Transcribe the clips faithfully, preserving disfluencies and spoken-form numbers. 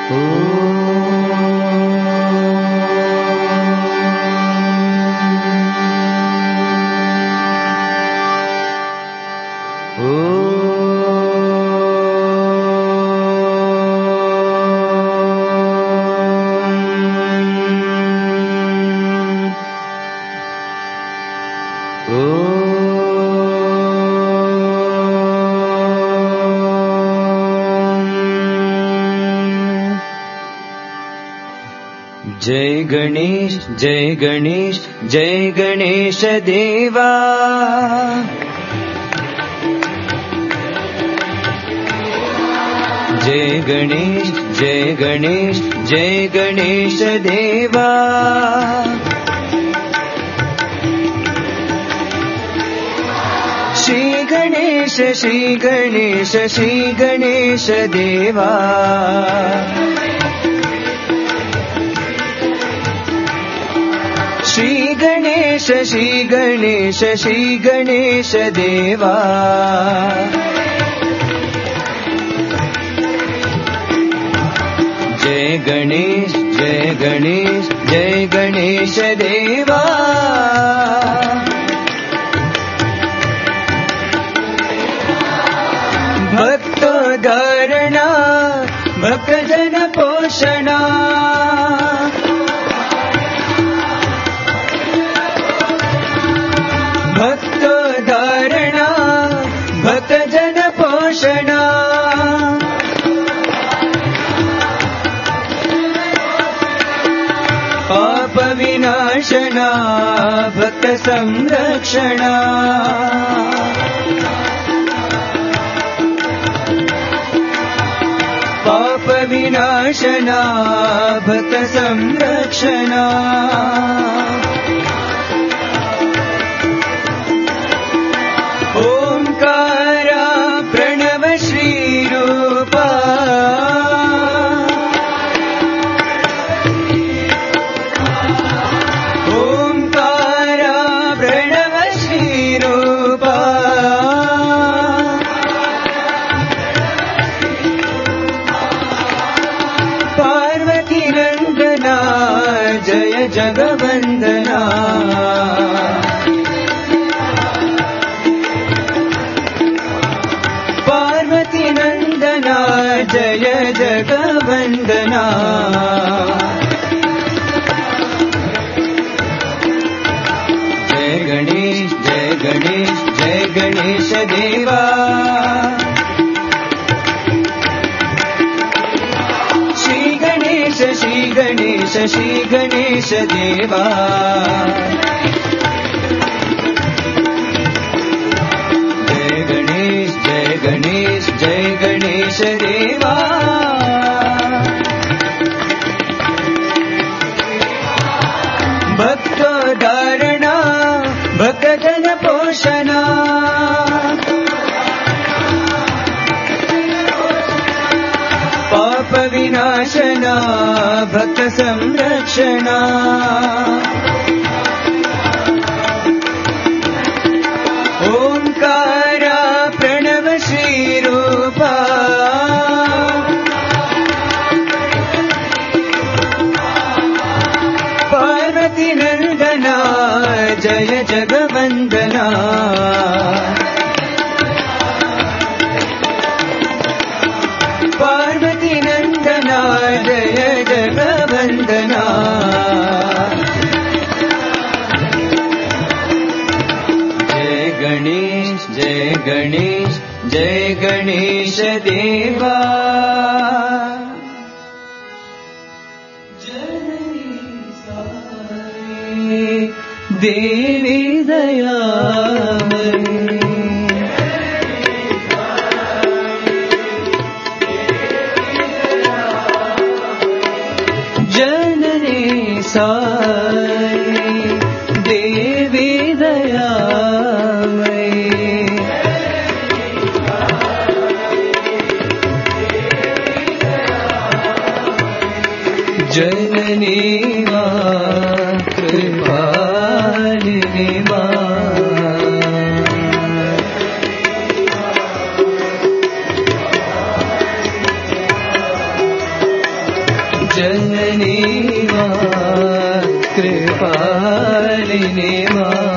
जय गणेश जय गणेश जय गणेश देवा। जय गणेश जय गणेश जय गणेश देवा। श्री गणेश श्री गणेश श्री गणेश देवा। श्री गणेश श्री गणेश श्री गणेश देवा। जय गणेश जय गणेश जय गणेश देवा। भक्तोद्धारणा भक्तजन पोषणा। भक्तोद्धारणा भक्तजन पोषणा। पाप विनाशना भक्त संरक्षणा। पाप विनाशना भक्त संरक्षणा। ओंकारा प्रणव श्री रूपा। ओंकारा प्रणव श्री रूपा। पार्वती नंदना जय जगवंदना। पार्वती नंदना जय जगवंदना। जय गणेश जय गणेश जय गणेश देवा। श्री गणेश श्री गणेश श्री गणेश देवा। जय गणेश जय गणेश जय गणेश देवा। भक्तोद्धारणा भक्तजन पोषणा। पाप विनाशना भक्त संरक्षणा। ओंकारा प्रणव श्री रूपा। पार्वती नंदना जय जगवंदना। पार्वती नंदना जय जगवंदना। जय गणेश जय गणेश जय गणेश देवा। देवी दयामयी। जननी साई देवी दयामयी। जननी मां कृपालिनी मां। जननी माँ कृपालिनी माँ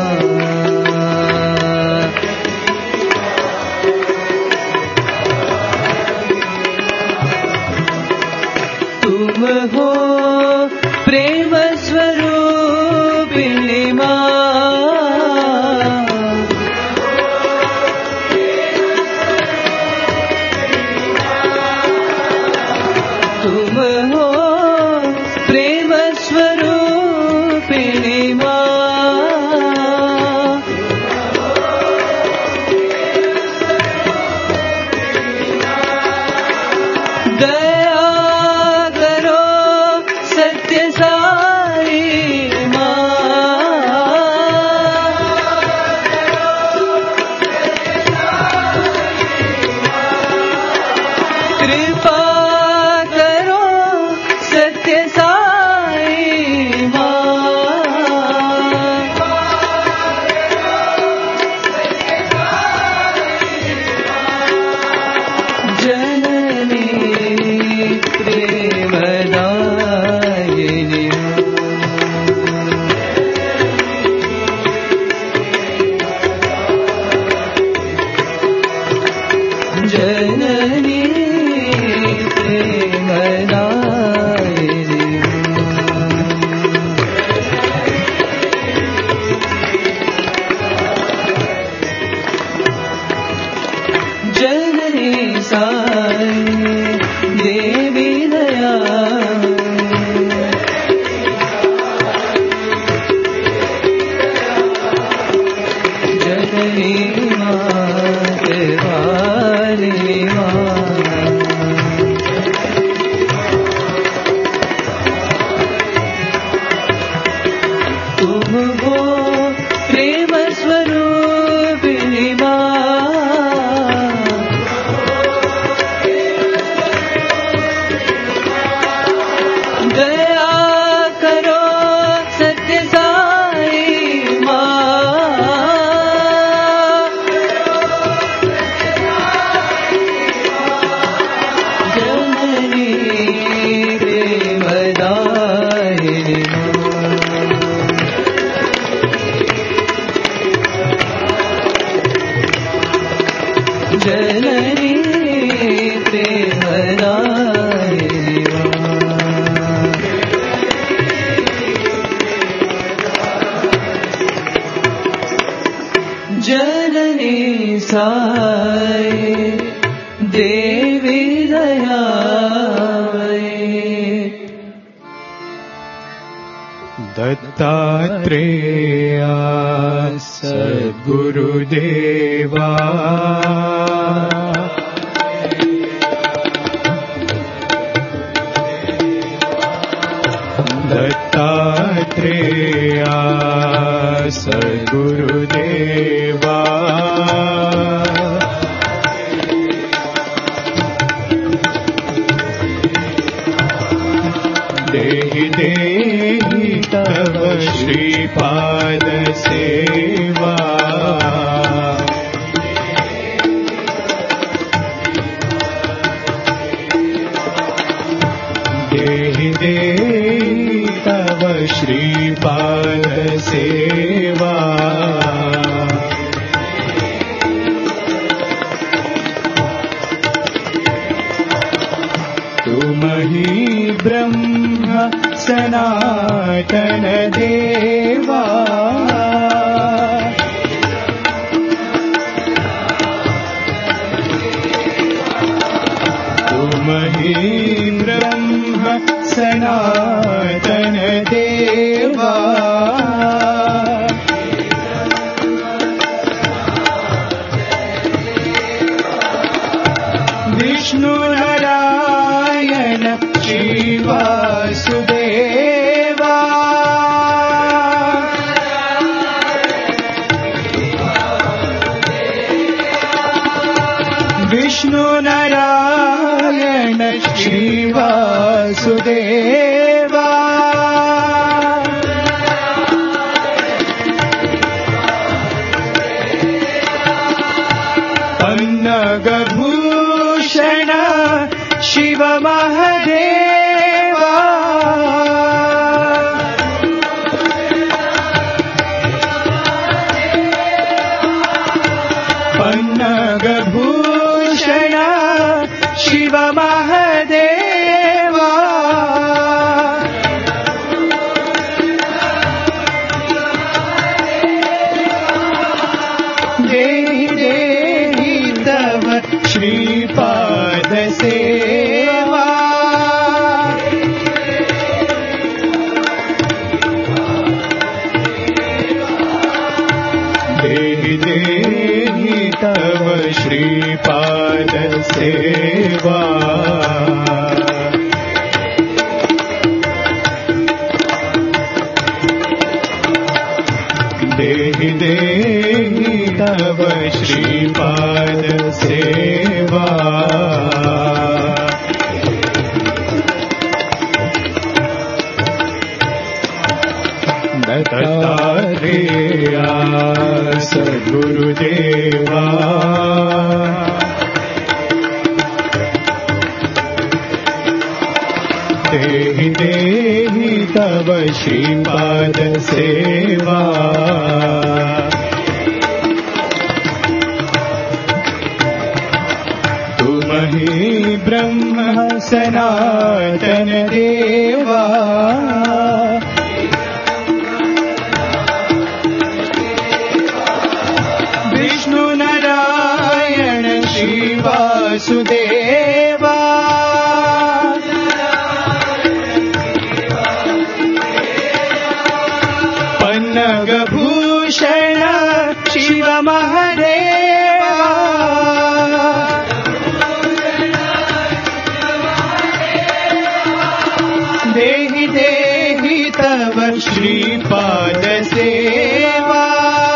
तुम हो प्रेम स्वरूपिणी माँ तुम हो प्रेम स्वरूपिणी माँ दया करो सत्य साई कृपा करो सत्य साई जननी प्रेमदायिनी जननी प्रेमदायिनी जननी साई देवी दया जननी माँ कृपालिनी माँ तुम हो प्रेम स्वरूपिणी माँ दया करो सत्य साई जननी प्रेमदायिनी जननी प्रेमदायिनी जननी साई देवी दयामयी दत्तात्रेया सद्गुरुदेवा दत्तात्रेया सद्गुरुदेवा देहि देहि तव श्रीपाद सेवा देहि देहि तव श्रीपाद सेवा तुम ही ब्रह्म सनातन देवा तुम ही ब्रह्म सनातन देवा विष्णु नारायण श्री वासुदेवा विष्णु नारायण श्री वासुदेवा पन्नगभूषण शिव महदेवा शिव महादेवा देहि देहि तव श्रीपाद सेवा देहि देहि तव श्रीपाद सेवा देहि देहि तव श्रीपाद सेवा दत्तात्रेय सद्गुरुदेवा देहि देहि तव श्रीपाद सेवा तुमहि ब्रह्म सनातन देवा विष्णु नारायण श्री वासुदेवा पन्नगभूषण शिव महादेवा देहि देहि तव श्रीपाद सेवा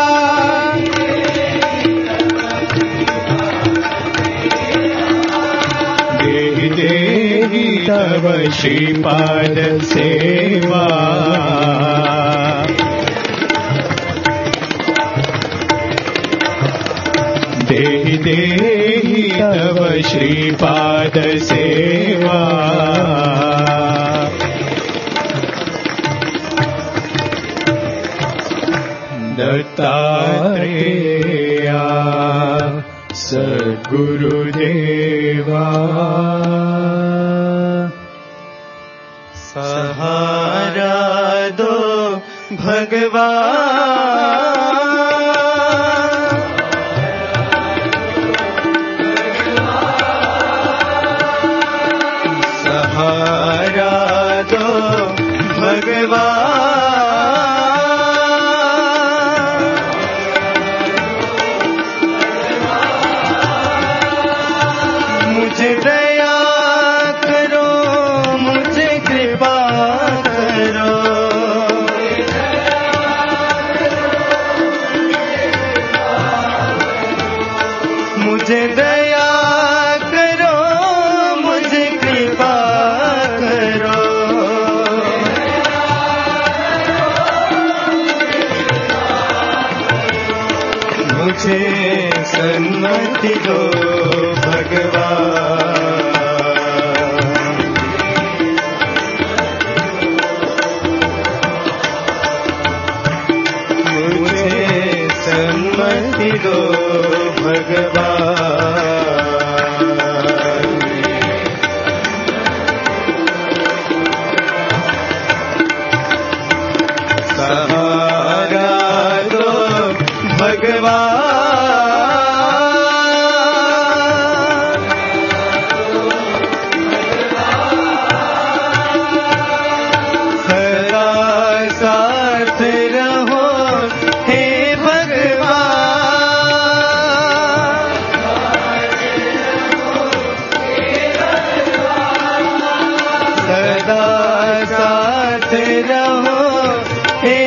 देहि देहि तव श्रीपाद सेवा देहि देहि तव श्रीपाद सेवा दत्तात्रेय सद्गुरुदेवा सहारा दो भगवान सहारा दो भगवान मुझे दया करो मुझे कृपा करो मुझे दया करो मुझे कृपा करो मुझे सन्मति दो भगवान मुझे सन्मति दो भगवान सहारा दो भगवान सदा साथ रहो हे भगवान सदा साथ रहो हे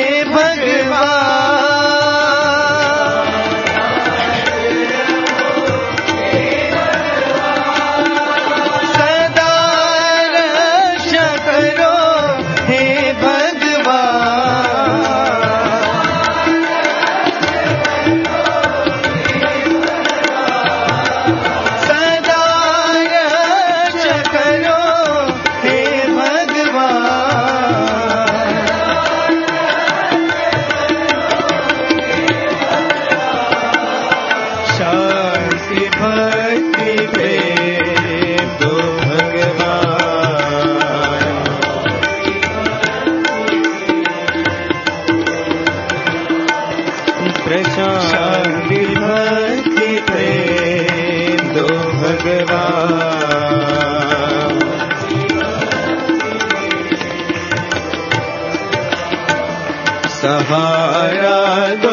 सहारा दो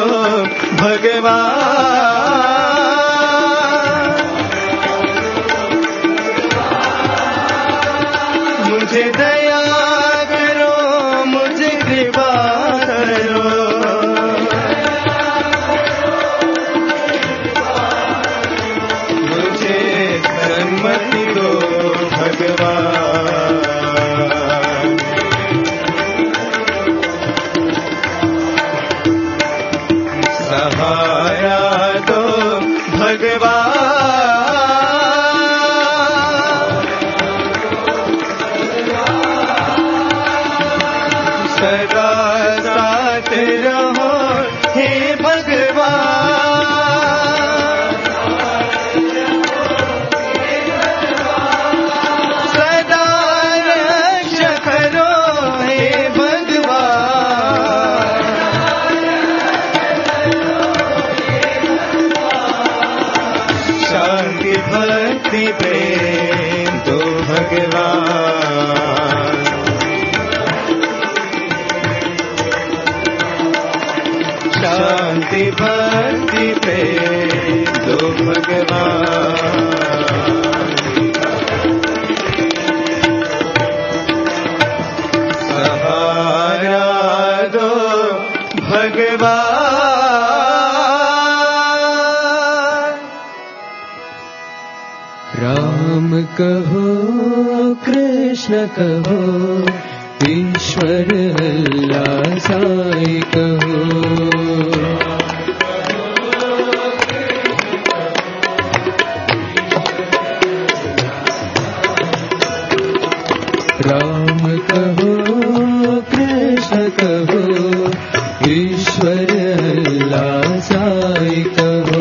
भगवान, मुझे दया करो, मुझे कृपा करो, मुझे सन्मति दो भगवान, सहारा दो भगवान, सदा साथ रहो हे भगवान, सदा रक्षा करो हे भगवान, शांति भक्ति प्रेम दो भगवान, शांति भक्ति प्रेम दो भगवान, सहारा दो भगवान। राम कहो कृष्ण कहो ईश्वर अल्लाह साई कहो, राम कहो कृष्ण कहो ईश्वर अल्लाह साई कहो,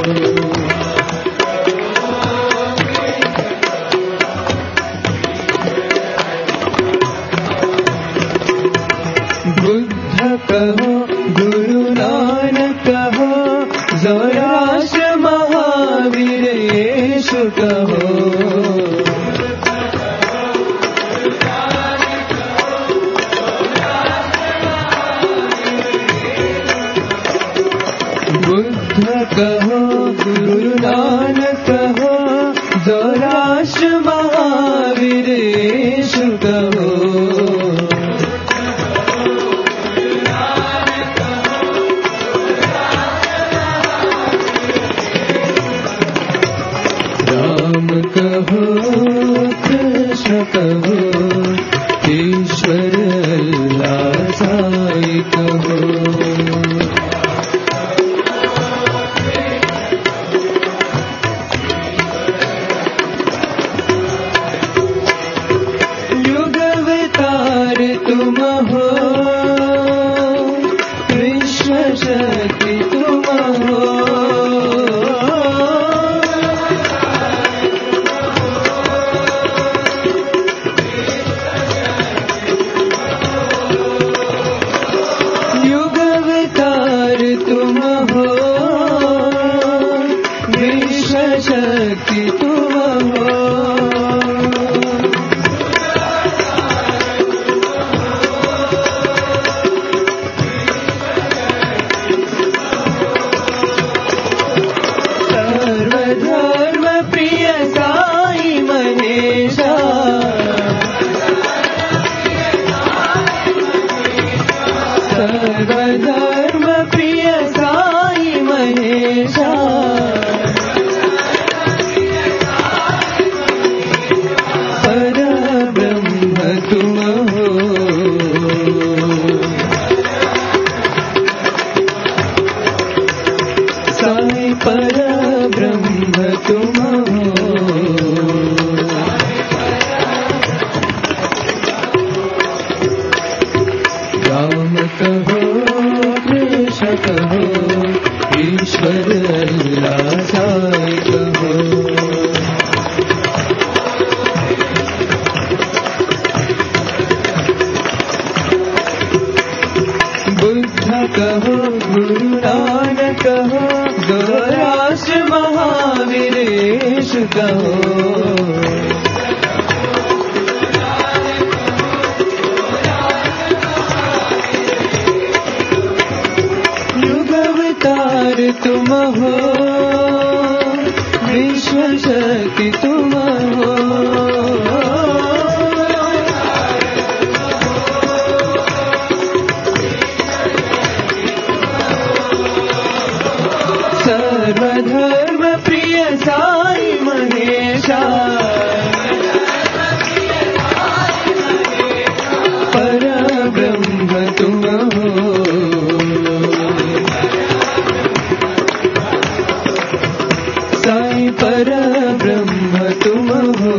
बुद्ध कहो गुरु नानक कहो ज़ोराष्ट्र महावीर येशु कहो, बुद्ध कहो गुरु नानक कहो ज़ोराष्ट्र महावीर येशु कहो, राम कहो कृष्ण कहो ईश्वर अल्लाह साई कहो, युगवतार तुम हो विश्व शक्ति तुम हो, युगवतार तुम हो विश्व शक्ति तुम हो, सर्वधर्म प्रिय साई महेशा, सर्वधर्म प्रिय साई महेशा, परब्रह्म तुम हो, साई परब्रह्म तुम हो, राम कहो कृष्ण कहो ईश्वर अल्लाह साई कहो, बुद्ध कहो गुरु नानक कहो ज़ोराष्ट्र महावीर येशु कहो, कहो,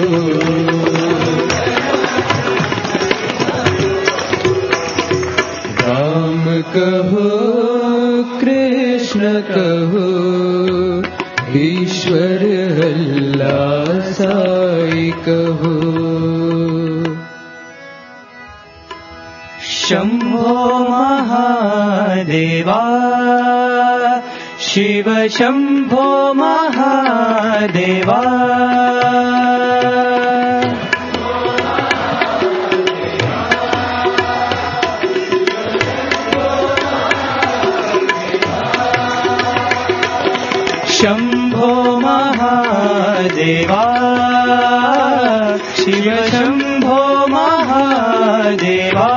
राम कहो कृष्ण कहो, ईश्वर अल्लाह साई कहो। शंभो महादेवा शिव शंभो महादेवा, शंभो महादेवा शिव शंभो महादेवा,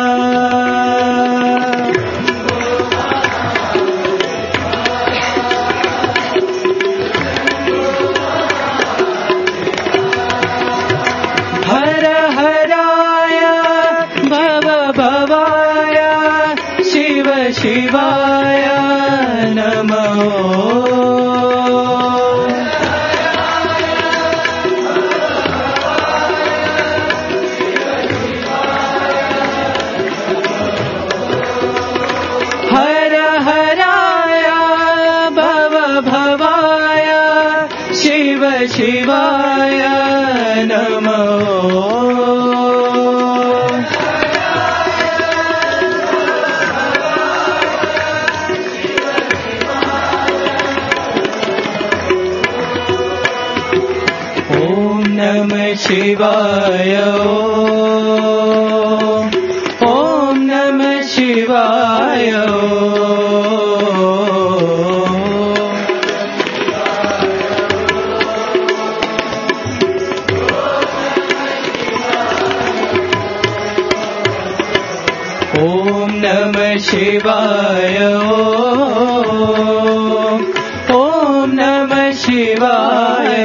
हर हराय भव भवाय शिव शिवाय नमो, हर हराय भव भवाय शिव शिवाय नमो, ओम नमः शिवाय, ओम नमः शिवाय, ओम नमः शिवाय, ओम नमः शिवाय,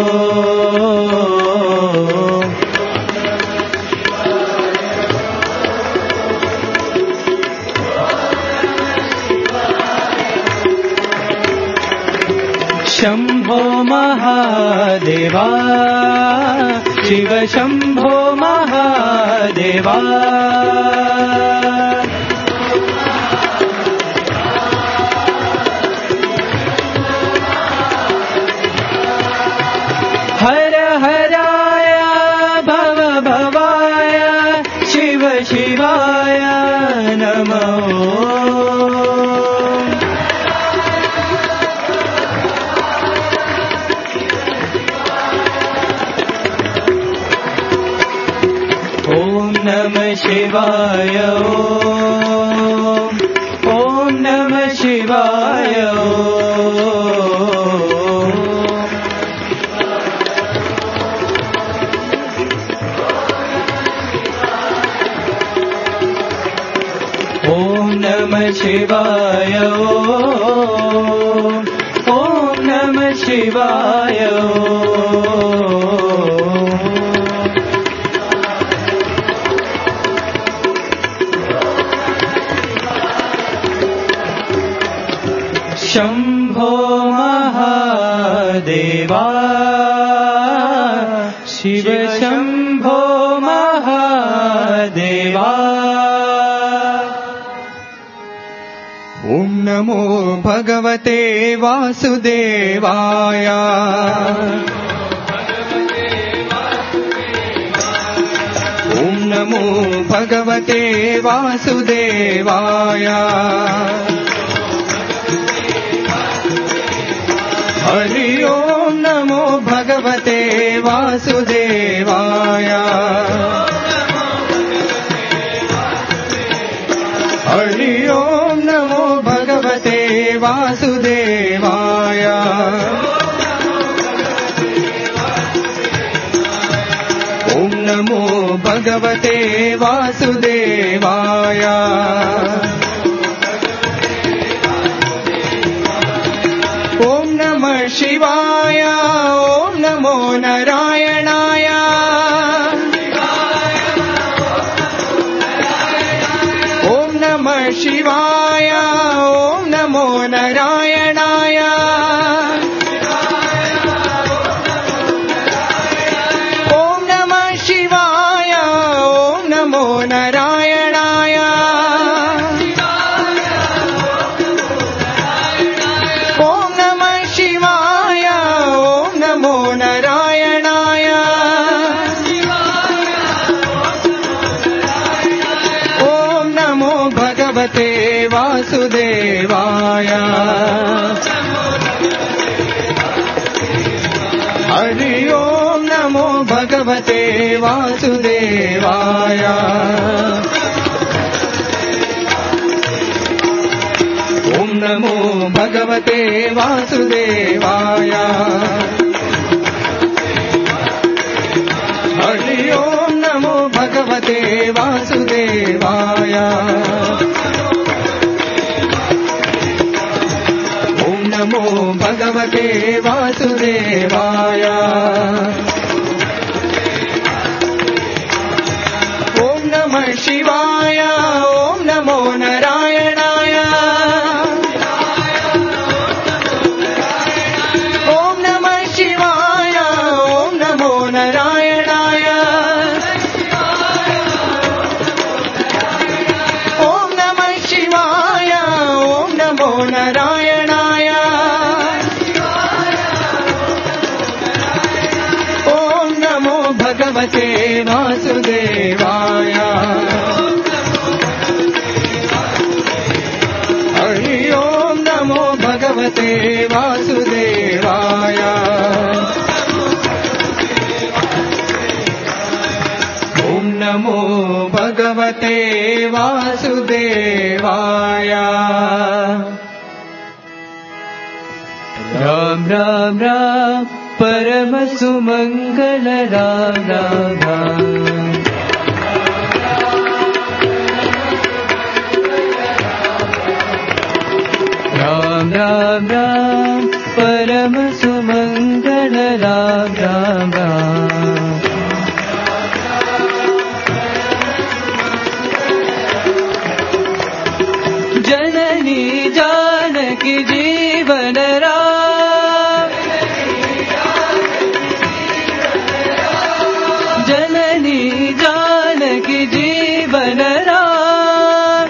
शंभो महादेवा शिव शंभो महादेवा, हर हराय भव भवाय शिव शिवाय नमो, ओम नमः शिवाय, ओम नमः शिवाय, ओम नमः शिवाय, ओम नमः शिवाय, शंभो महादेवा शिव शंभो महादेवा, ओम नमो भगवते वासुदेवाय, ओम नमो भगवते वासुदेवाय, हरि ओम नमो भगवते वासुदेवाय, हरि ओम नमो भगवते वासुदेवाय, ओम नमो भगवते वासुदेवाय, ओम नमः शिवाय, ओम नमो नारायणाय, ओम नमः शिवाय, ओम नमो नारायणाय, वासुदेवाय हरि ओम नमो भगवते वासुदेवाय ओम नमो भगवते वासुदेवाय हरि ओम नमो भगवते वासुदेवाय ओम नमो भगवते वासुदेवाय ओम नमः शिवाय ओम नमो नारायणाय ओम नमः शिवाय ओम नमो नारायणाय ओम नमः शिवाय ओम नमो नारायणाय ओम नमो भगवते वासुदेवाय हरि ओम नमो भगवते वासुदेवाय ओम नमो भगवते वासुदेवाय राम राम राम परम सुमंगल राम राम राम राम राम राम परम सुमंगल राम राम राम जननी जानकी जीवन राम जननी जानकी जीवन राम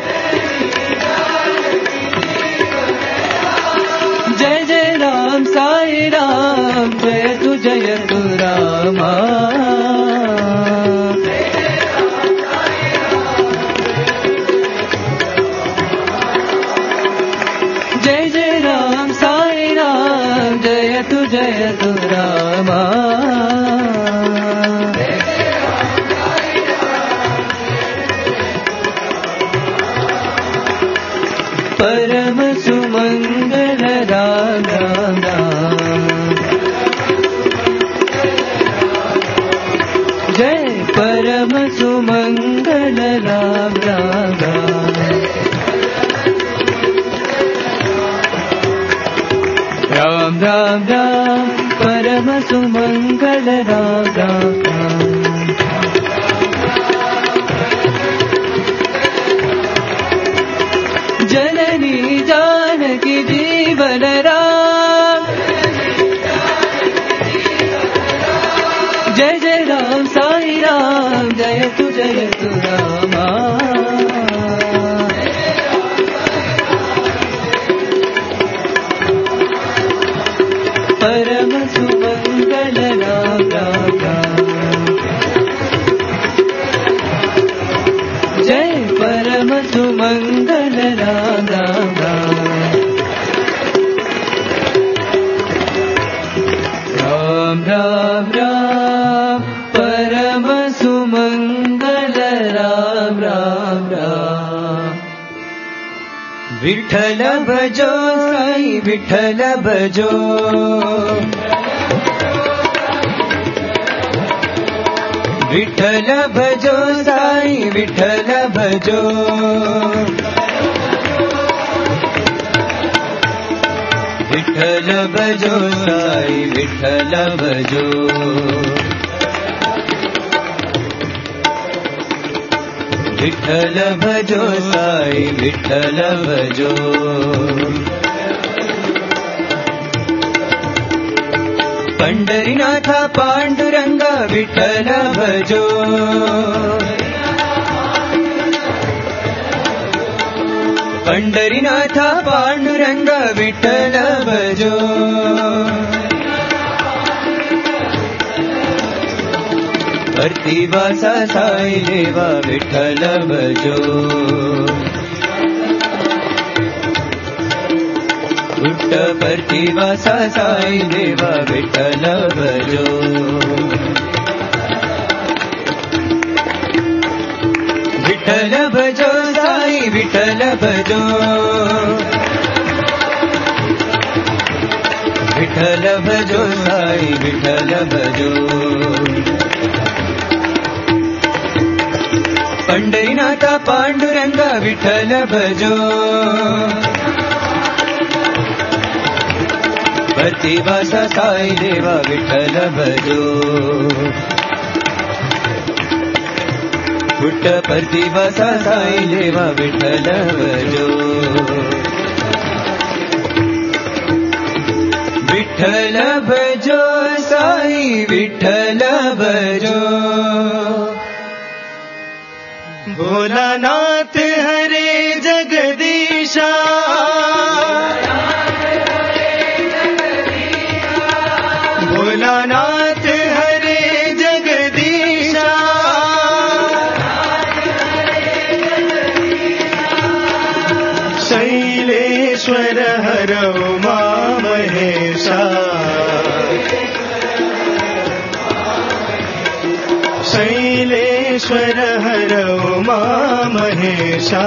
जय जय राम साई राम जय तु जय तु रामा जय जय राम साई राम जय तु जय तु रामा परम सुमंगल राम राम राम जय परम सुमंगल राम राम राम राम राम राम परम सुमंगल राम राम राम जननी जानकी जीवन राम जय जय राम साई राम जय तु जय तु रामा परम सुमंगल राम राम राम जय परम सुमंगल राम राम राम राम राम राम परम सुमंगल राम राम राम विठ्ठल भजो साई विठ्ठल भजो विठ्ठल भजो साई विठ्ठल भजो विठ्ठल भजो साई विठ्ठल भजो विठ्ठल भजो साई विठ्ठल भजो पंढरीनाथ पांडुरंग विठ्ठल भजो पंढरीनाथ पांडुरंग विठ्ठल भजो प्रतिवासा साई देवा विठ्ठल भजो पुट्टपर्ती वासा साई देवा विठ्ठल भजो विठ्ठल भजो साई विठ्ठल भजो विठ्ठल भजो साई विठ्ठल भजो पंढरीनाथा पांडुरंग विठ्ठल भजो प्रतिवासा साई देवा विठ्ठल भजो पुट्टपर्ती साई देवा विठ्ठल भजो विठ्ठल भजो साई विठ्ठल भजो भोलानाथ हरे जगदीशा भोलानाथ हरे जगदीशा शैलेश्वर हर उमा महेशा शैलेश्वर हर उमा महेशा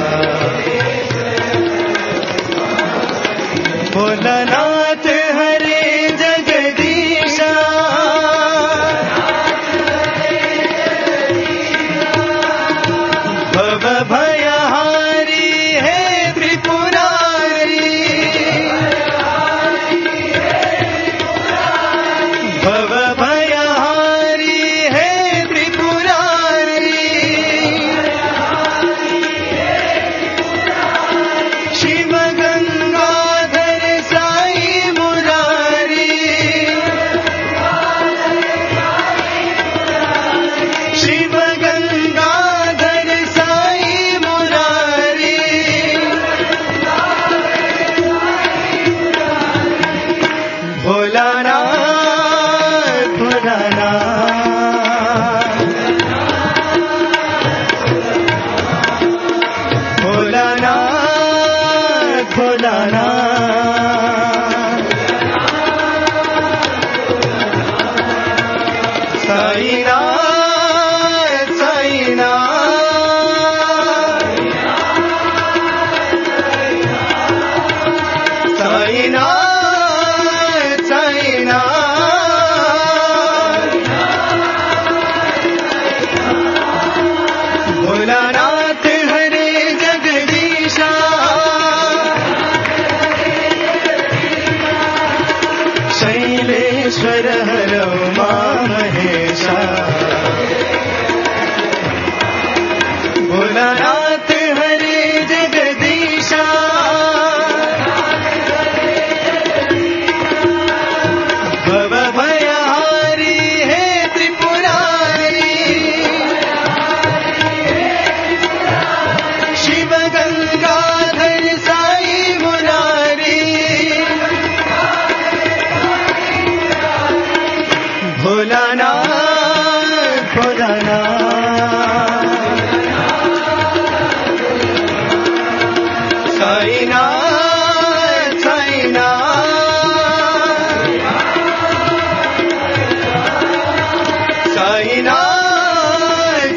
भोलानाथ हरे जगदीशा भव भयहारी है त्रिपुरारी भव भयहारी है त्रिपुरारी शिव गंगाधर साई मुरारी शिव गंगाधर साई मुरारी भोलानाथ भोलानाथ भोलानाथ भोलानाथ साईनाथ साईनाथ साईनाथ साईनाथ भोलानाथ हरे जगदीशा शैलेश्वर हर उमा महेशा भोलानाथ हरे जगदीशा भव भयहारी है त्रिपुरारी शिव गंगाधर साई मुरारी भोलानाथ भोलानाथ साईनाथ साईनाथ साईनाथ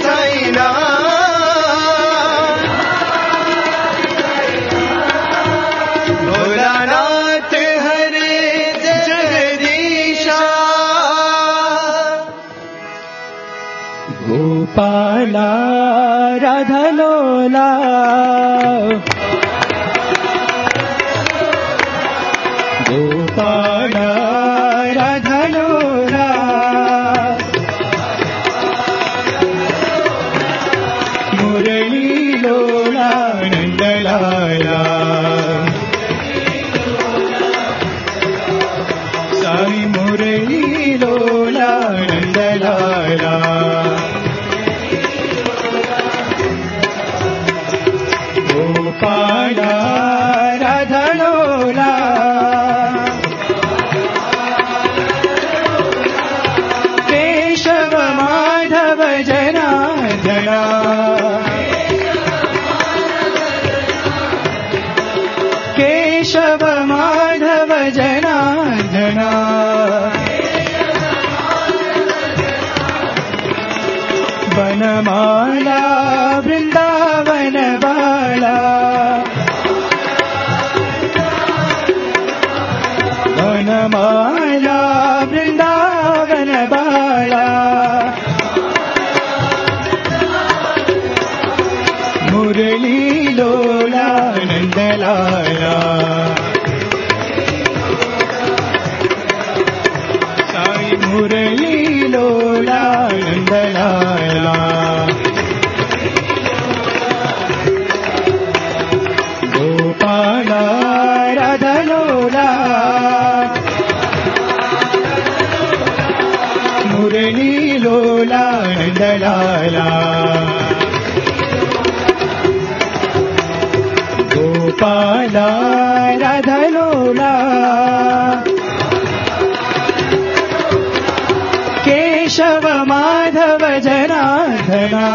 साईनाथ भोलानाथ हरे जगदीशा गोपाला राधालोला गोपाला राधालोला मुरली लोला नंदलाला साई मुरली लोला नंदलाला गोपाला राधालोला केशव माधव जनार्दना केशव माधव वनमाला वृंदावन बाला वनमाला वृंदावन बाला मुरली लोला नंदलाला साई मुरली लोला नंदलाला गोपाला राधलोला मुरली लोला नंदलाला गोपाला राधलोला केशव माधव जनार्दना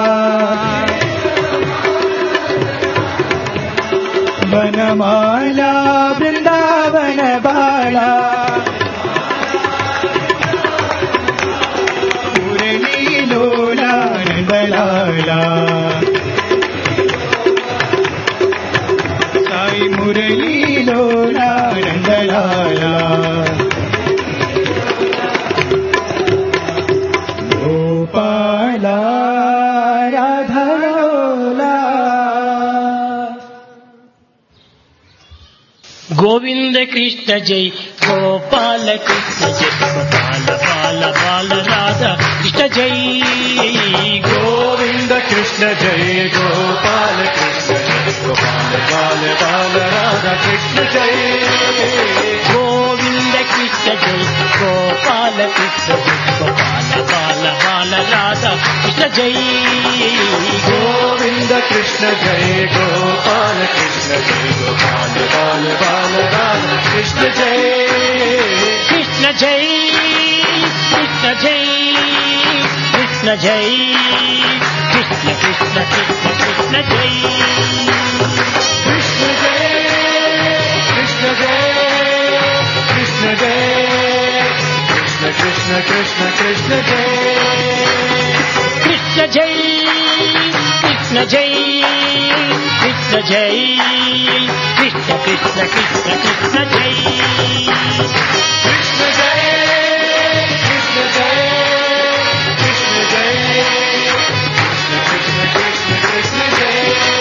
वनमाला वृंदावन बाला मुरली लोला नंदलाला साई मुरली लोला नंदलाला गोपाला राधलोला गोविंद कृष्ण जय गोपाल कृष्ण जय गोपाल बाल बाल राधा कृष्ण जय गोविंद कृष्ण जय गोपाल कृष्ण जय गोपाल बाल बाल राधा कृष्ण जय गोविंद कृष्ण जय गोपाल कृष्ण जय गोपाल बाल बाल राधा कृष्ण जय गोविंद कृष्ण जय गोपाल कृष्ण जय गोपाल बाल बाल राधा कृष्ण जय कृष्ण जय कृष्ण जय कृष्ण जय कृष्ण कृष्ण कृष्ण कृष्ण जय कृष्ण जय कृष्ण जय कृष्ण जय कृष्ण कृष्ण कृष्ण कृष्ण जय कृष्ण जय कृष्ण जय कृष्ण जय कृष्ण कृष्ण कृष्ण कृष्ण जय कृष्ण जय कृष्ण जय कृष्ण जय कृष्ण कृष्ण कृष्ण जय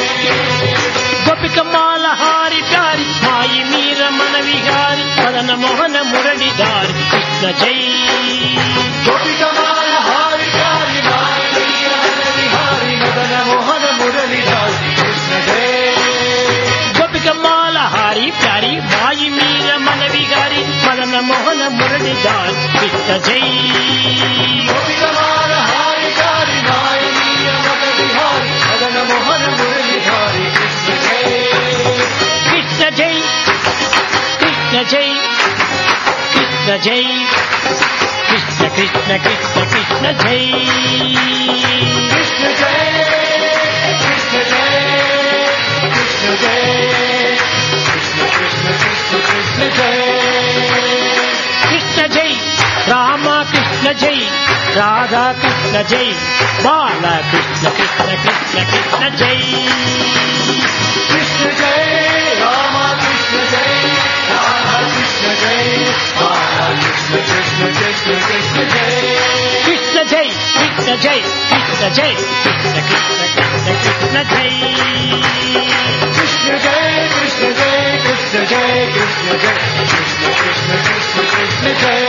गोपिकमाल हारी प्यारी माई मीर मन विहारी मदन मोहन मुरलीधारी कृष्ण जय गोपिकमाल हारी प्यारी माई मीर मन विहारी मदन मोहन मुरलीधारी कृष्ण जय गोपिकमाल हारी प्यारी माई मीर मन विहारी मदन मोहन मुरलीधारी कृष्ण जय गोपिकमाल हारी प्यारी माई मीर मन विहारी मदन मोहन मुरलीधारी कृष्ण जय कृष्ण जय कृष्ण जय कृष्ण जय कृष्ण कृष्ण कृष्ण कृष्ण जय कृष्ण जय कृष्ण जय कृष्ण जय कृष्ण कृष्ण कृष्ण कृष्ण जय कृष्ण जय राम कृष्ण जय राधा कृष्ण जय बाला कृष्ण कृष्ण कृष्ण कृष्ण जय कृष्ण जय राम कृष्ण जय राधा कृष्ण जय बाला कृष्ण कृष्ण कृष्ण कृष्ण जय कृष्ण जय कृष्ण जय कृष्ण जय कृष्ण कृष्ण कृष्ण कृष्ण जय कृष्ण जय कृष्ण जय कृष्ण जय कृष्ण जय कृष्ण कृष्ण कृष्ण कृष्ण जय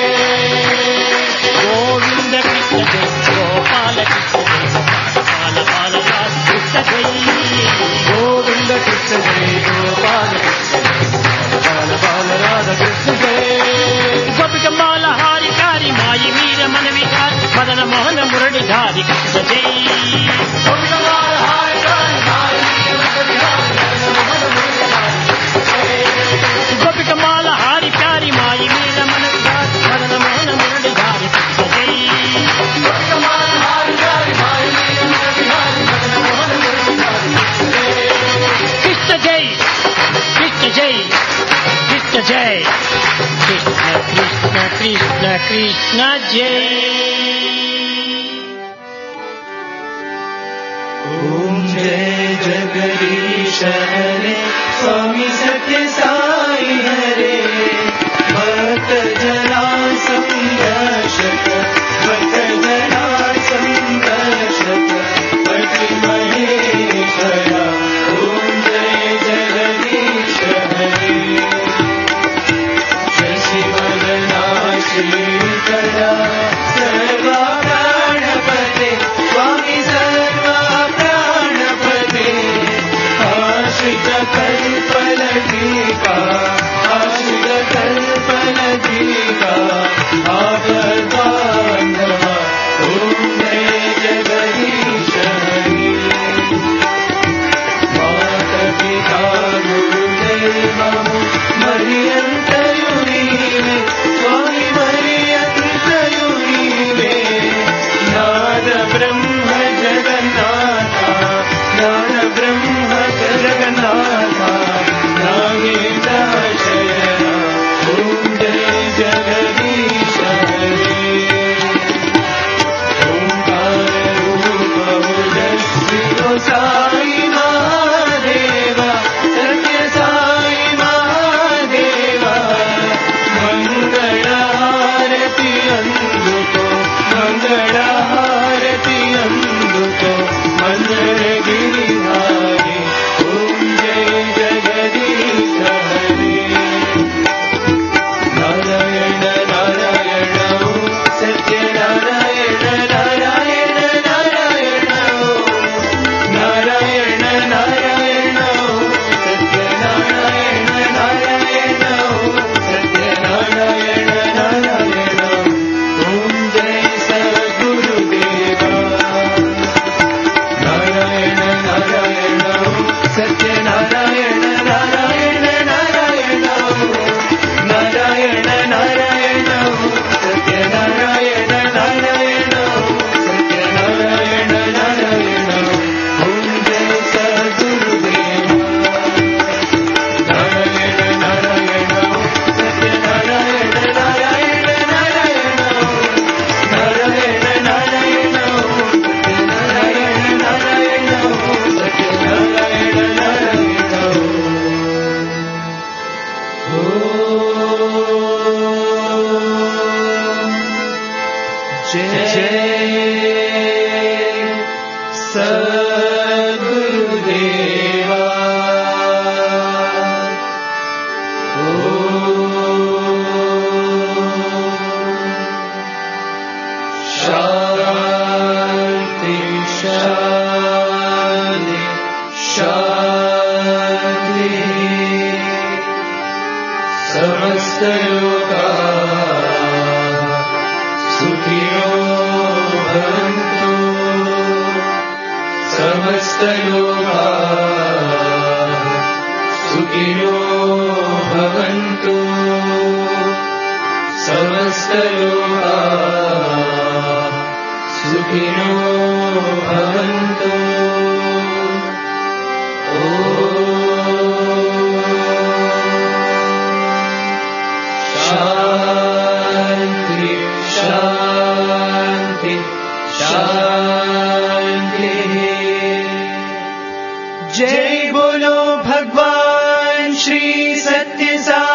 गोविंद कृष्ण जय गोपाल कृष्ण जय गोपाल बाल बाल कृष्ण जय गोविंद कृष्ण जय गोपाल कृष्ण जय बाल बाल राधा कृष्ण जय गोपिकमाल हारी प्यारी माई मीर मन विहार मदन मोहन मुरलीधारी कृष्ण जय गोपिकमाल हारी प्यारी माई मीर मन विहारी मदन मोहन मुरलीधारी गोपिकमाल हारी प्यारी माई मीर मन विहार मदन मोहन मुरलीधारी कृष्ण जय गोपिकमाल हारी प्यारी माई मीर मन विहारी मदन मोहन मुरलीधारी कृष्ण जय कृष्ण जय कृष्ण जय कृष्ण कृष्ण कृष्ण कृष्ण जय जगदीश हरे स्वामी सत्य साई हरे भक्त जना संरक्षक भक्त जना संरक्षक पति महेश्वरा ओम जय जगदीश हरे शशि वदना श्रीकरा सर्वा प्राणपते स्वामी सर्वा प्राणपते आश्रित कल्पलतिका आश्रित कल्पलतिका आपद्बान्धवा ओम जय जगदीश हरे माता पिता गुरुदेवा मरियन्तयुनीवे स्वामी मरियन्तयुनीवे नाद ब्रह्म जगन्नाथा नाद ब्रह्म जगन्नाथा नागेन्द्राशयना ओम जय जगदीश हरे ओंकार रूप मुजस्विनो साई महादेवा सत्य साई महादेवा मंगళహారతి అందుకో మంగళహారతి అందుకో మంగళగిరిధారి ఓం జయ జగదీశ హరే నారాయణ నారాయణ ఓం సత్య నారాయణ నారాయణ నారాయణ ఓం నారాయణ నారాయణ ఓం సత్య నారాయణ నారాయణ ఓం సత్య నారాయణ నారాయణ ఓం జయ సద్గురుదేవా నారాయణ నారాయణ ఓం సత్య నారాయణ నారాయణ నారాయణ ఓం నారాయణ నారాయణ ఓం సత్య నారాయణ నారాయణ ఓం సత్య నారాయణ నారాయణ ఓం జయ సద్గురుదేవా నారాయణ నారాయణ ఓం సత్య నారాయణ నారాయణ నారాయణ ఓం నారాయణ నారాయణ ఓం సత్య నారాయణ నారాయణ ఓం సత్య నారాయణ నారాయణ ఓం జయ జయ సద్గురుదేవా శాంతి శాంతి శాంతి సమస్త లోకా సుఖినో భవంతు సమస్త లోకా సుఖినో భవంతు సమస్త లోకా సుఖినో భవంతు శాంతి శాంతి శాంతి जय बोलो भगवान श्री सत्य साई